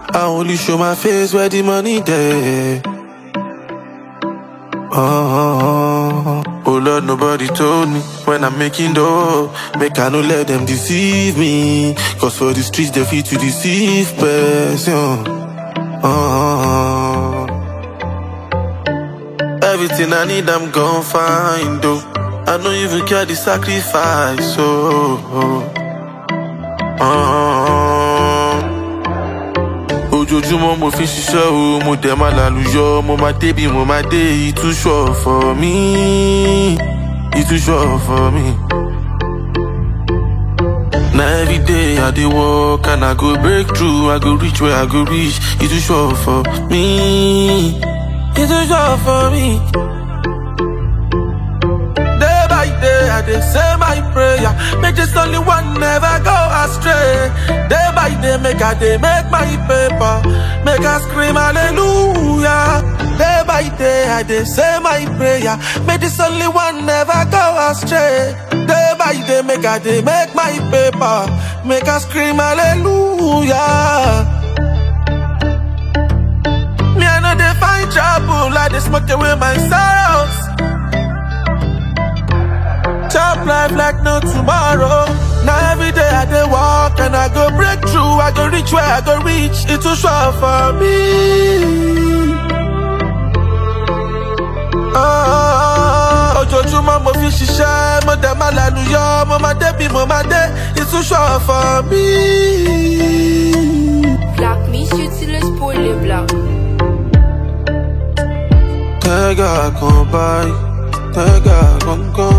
I only show my face where the money there. Oh Lord, nobody told me when I'm making dough. Make I no let them deceive me. Cause for the streets they fit to deceive person. Everything I need I'm gon' find though. I don't even care the sacrifice. Ojoojúmọ́ mo fi ṣiṣẹ́ o, mo dẹ̀ máa lálùyọ, mo máa dé bí mo máa dé, it too short for me, it too short for me. Now every day I dey work and I go break through, I go reach where I go reach, it too short for me, it too short for me. Day by day I dey say my prayer, make this only one never go astray. Day by day make I dey make my paper, make I scream hallelujah. Day by day I dey say my prayer, make this only one never go astray. Day by day make I dey make my paper, make I scream hallelujah. Me I know they find trouble, I dey smoke away my sorrows. Chop life like no tomorrow. Now every day I dey walk and I go break through, I go reach where I go reach, it too short for me. Ojoojúmọ́ mo fi ṣiṣẹ́, mo dẹ̀ máa lálùyọ, mo máa dé bí mo máa dé, it too short for me. Black me shit till it's poorly black. Tega come by, Tega come.